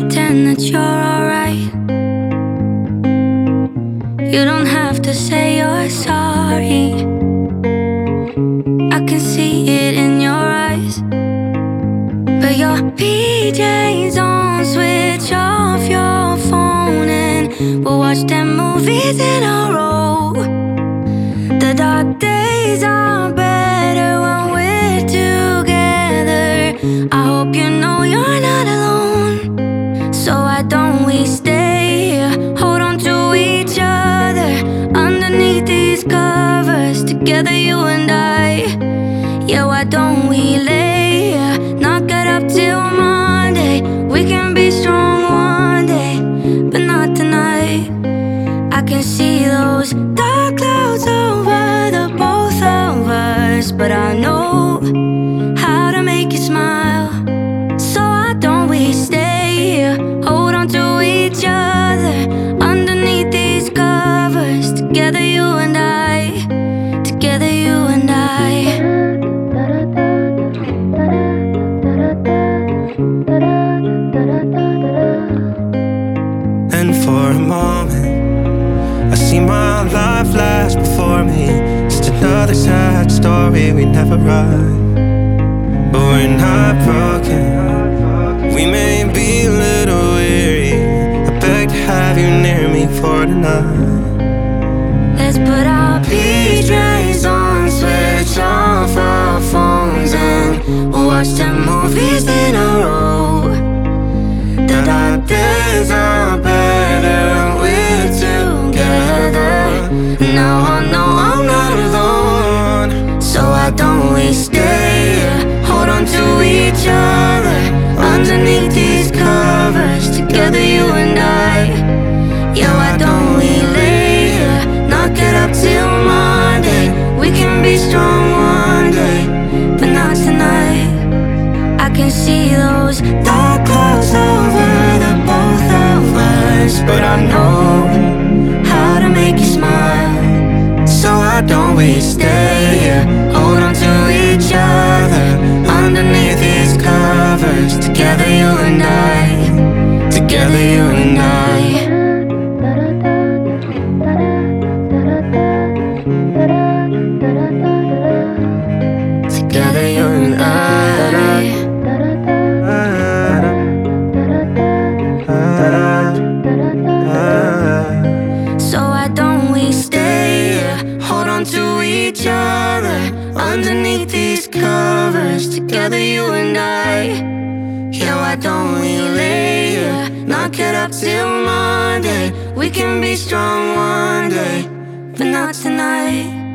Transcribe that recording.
pretend that you're alright. You don't have to say you're sorry. I can see it in your eyes. But your PJs on, switch off your phone, and we'll watch them movies in a row. The dark days are better when we're together. I hope you know you're not alone. So why don't we stay here, hold on to each other underneath these covers, together you and I. Yeah, why don't we lay here, not get up till Monday? We can be strong one day, but not tonight. I can see those dark clouds over the both of us, but I know how to make you smile. So why don't we stay here, hold on to each other underneath these covers, together you and I, together you and I. And for a moment I see my life flash before me, just another sad story we never write. But we're not broken, we may be a little weary. I beg to have you near me for tonight. Let's put our PJs on, switch off our phones, and we'll watch them movies in a row. The dark days are better when we're together. Now I know I'm not alone. So why don't we stay here, hold on to each other underneath these covers, together you and I. Yeah, why don't we lay here, not get up till Monday? We can be strong one day, but not tonight. I can see those dark clouds over the both of us, but I know how to make you smile. So why don't we stay here, hold on to each other underneath these covers, together you and I, together you and I. Together you and I. So why don't we stay here, hold on to each other underneath these covers, together you and I. Yeah, why don't we lay here, not get up till Monday? We can be strong one day, but not tonight.